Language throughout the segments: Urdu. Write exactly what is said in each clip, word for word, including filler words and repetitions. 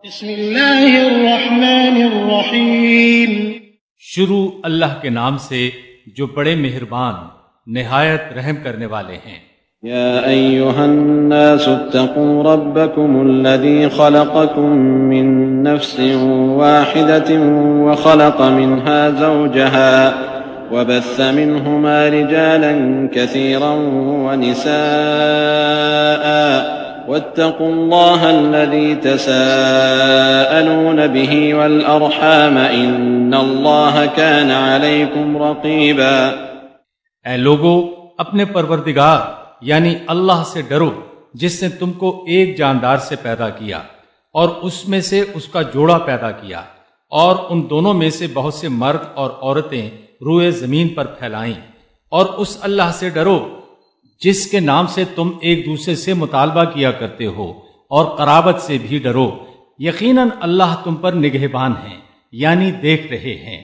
بسم اللہ الرحمن الرحیم۔ شروع اللہ کے نام سے جو بڑے مہربان نہایت رحم کرنے والے ہیں۔ یا ایھا الناس اتقوا ربکم الذی خلقکم من نفس واحدۃ وخلق منها زوجها وبث منهما رجالا كثيرا ونساء واتقوا الله الذي تساءلون به والأرحام إن الله كان عليكم رقيبا۔ اے لوگو، اپنے پروردگار یعنی اللہ سے ڈرو جس نے تم کو ایک جاندار سے پیدا کیا اور اس میں سے اس کا جوڑا پیدا کیا، اور ان دونوں میں سے بہت سے مرد اور عورتیں روئے زمین پر پھیلائیں، اور اس اللہ سے ڈرو جس کے نام سے تم ایک دوسرے سے مطالبہ کیا کرتے ہو، اور قرابت سے بھی ڈرو، یقیناً اللہ تم پر نگہبان ہیں یعنی دیکھ رہے ہیں۔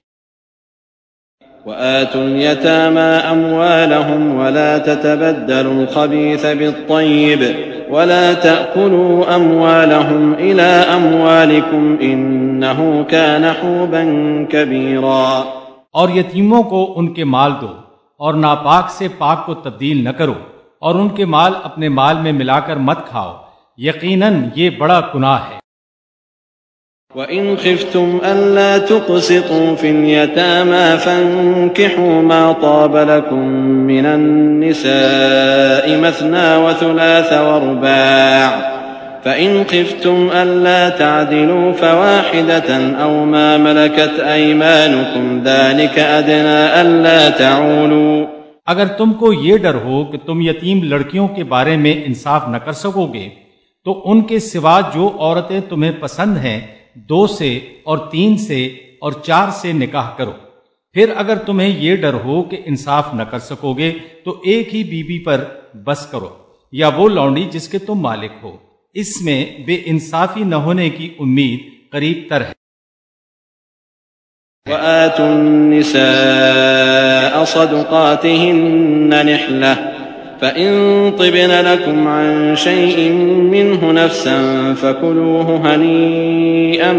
وآتوا اليتامى أموالهم ولا تتبدلوا الخبيث بالطيب ولا تأكلوا أموالهم إلى أموالكم إنه كان حوبا كبيرا۔ اور یتیموں کو ان کے مال دو اور ناپاک سے پاک کو تبدیل نہ کرو، اور ان کے مال اپنے مال میں ملا کر مت کھاؤ، یقیناً یہ بڑا گناہ ہے۔ وَإِنْ خِفْتُمْ أَلَّا تُقْسِطُوا فِي الْيَتَامَى فَانكِحُوا مَا طَابَ لَكُم مِّنَ النِّسَاءِ مَثْنَىٰ وَثُلَاثَ وَرُبَاعَ فَإِنْ خِفْتُمْ أَلَّا تَعْدِلُوا فَوَاحِدَةً أَوْ مَا مَلَكَتْ أَيْمَانُكُمْ ذَلِكَ أَدْنَىٰ أَلَّا تَعُولُوا۔ اگر تم کو یہ ڈر ہو کہ تم یتیم لڑکیوں کے بارے میں انصاف نہ کر سکو گے تو ان کے سوا جو عورتیں تمہیں پسند ہیں دو سے اور تین سے اور چار سے نکاح کرو۔ پھر اگر تمہیں یہ ڈر ہو کہ انصاف نہ کر سکو گے تو ایک ہی بیوی پر بس کرو، یا وہ لونڈی جس کے تم مالک ہو، اس میں بے انصافی نہ ہونے کی امید قریب تر ہے۔ وآتوا النساء صدقاتهن نحلة فإن طبن لكم عن شيء منه نفسا فكلوه هنيئا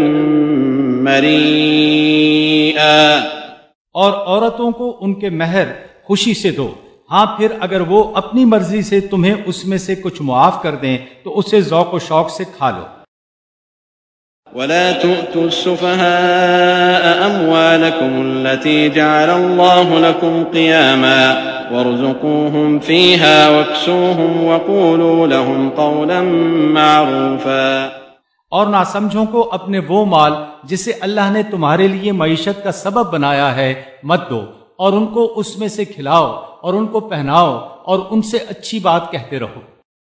مريئا۔ اور عورتوں کو ان کے مہر خوشی سے دو، ہاں پھر اگر وہ اپنی مرضی سے تمہیں اس میں سے کچھ معاف کر دیں تو اسے ذوق و شوق سے کھا لو۔ ولا تؤتوا السفهاء أموالكم التي جعل الله لكم قياما وارزقوهم فيها واكسوهم وقولوا لهم قولا معروفا۔ اور ناسمجھوں کو اپنے وہ مال جسے اللہ نے تمہارے لیے معیشت کا سبب بنایا ہے مت دو، اور ان کو اس میں سے کھلاؤ اور ان کو پہناؤ اور ان سے اچھی بات کہتے رہو۔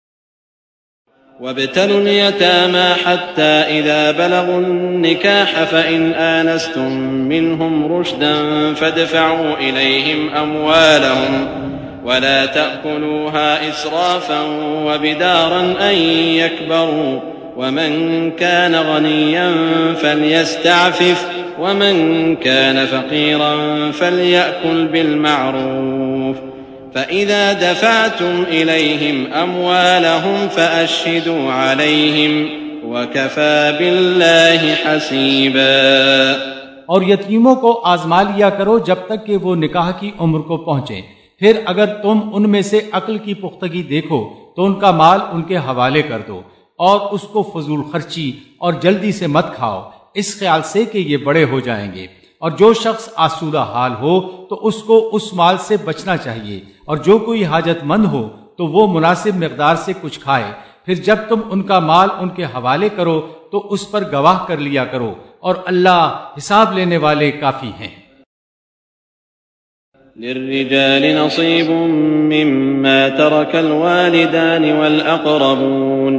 وابتلوا اليتامى حتى إذا بلغوا النكاح فإن آنستم منهم رشدا فادفعوا إليهم أموالهم ولا تأكلوها إسرافا وبدارا أن يكبروا ومن كان غنيا فليستعفف ومن كان فقيرا فليأكل بالمعروف فَإِذَا دَفَعْتُمْ إِلَيْهِمْ أَمْوَالَهُمْ فَأَشْهِدُوا عَلَيْهِمْ وَكَفَى بِاللَّهِ حَسِيبًا۔ اور یتیموں کو آزما لیا کرو جب تک کہ وہ نکاح کی عمر کو پہنچیں، پھر اگر تم ان میں سے عقل کی پختگی دیکھو تو ان کا مال ان کے حوالے کر دو، اور اس کو فضول خرچی اور جلدی سے مت کھاؤ اس خیال سے کہ یہ بڑے ہو جائیں گے۔ اور جو شخص آسودہ حال ہو تو اس کو اس مال سے بچنا چاہیے، اور جو کوئی حاجت مند ہو تو وہ مناسب مقدار سے کچھ کھائے۔ پھر جب تم ان کا مال ان کے حوالے کرو تو اس پر گواہ کر لیا کرو، اور اللہ حساب لینے والے کافی ہیں۔ للرجال نصيب مما ترك الوالدان والأقربون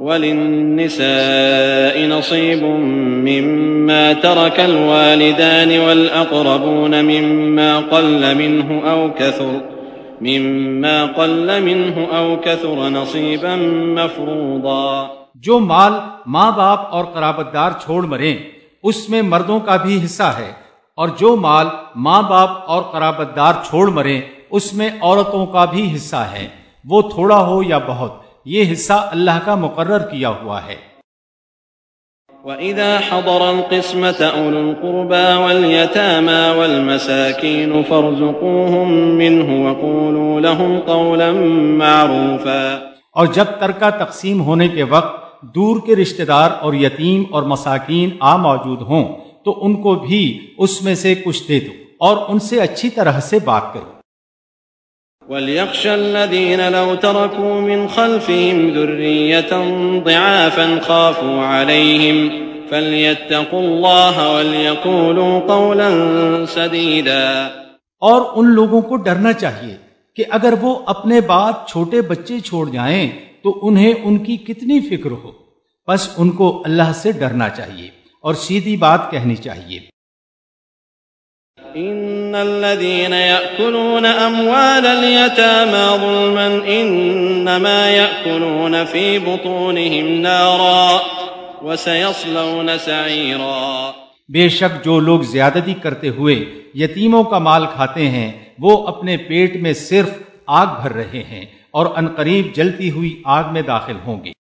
وللنساء نصيب مما ترك الوالدان والأقربون مما قل منه أو كثر مما قل منه أو كثر نصيبا مفروضا۔ جو مال ماں باپ اور قرابت دار چھوڑ مریں اس میں مردوں کا بھی حصہ ہے، اور جو مال ماں باپ اور قرابت دار چھوڑ مریں اس میں عورتوں کا بھی حصہ ہے، وہ تھوڑا ہو یا بہت، یہ حصہ اللہ کا مقرر کیا ہوا ہے۔ وَإِذَا حَضَرَ الْقِسْمَةَ أُولُو الْقُرْبَى وَالْيَتَامَى وَالْمَسَاكِينُ فَارْزُقُوهُم مِّنْهُ وَقُولُوا لَهُمْ قَوْلًا مَّعْرُوفًا۔ اور جب ترکہ تقسیم ہونے کے وقت دور کے رشتہ دار اور یتیم اور مساکین آ موجود ہوں تو ان کو بھی اس میں سے کچھ دے دو اور ان سے اچھی طرح سے بات کرو۔ وَلْيَخْشَ الَّذِينَ لَوْ تَرَكُوا مِنْ خَلْفِهِمْ ذُرِّيَّةً ضِعَافًا خَافُوا عَلَيْهِمْ فَلْيَتَّقُوا اللَّهَ وَلْيَقُولُوا قَوْلًا سَدِيدًا۔ اور ان لوگوں کو ڈرنا چاہیے کہ اگر وہ اپنے بعد چھوٹے بچے چھوڑ جائیں تو انہیں ان کی کتنی فکر ہو، بس ان کو اللہ سے ڈرنا چاہیے اور سیدھی بات کہنی چاہیے۔ ان الذين يأكلون اموال اليتامى ظلما انما يأكلون في بطونهم نارا وسيصلون سعيرا۔ بے شک جو لوگ زیادتی کرتے ہوئے یتیموں کا مال کھاتے ہیں وہ اپنے پیٹ میں صرف آگ بھر رہے ہیں اور عنقریب جلتی ہوئی آگ میں داخل ہوں گے۔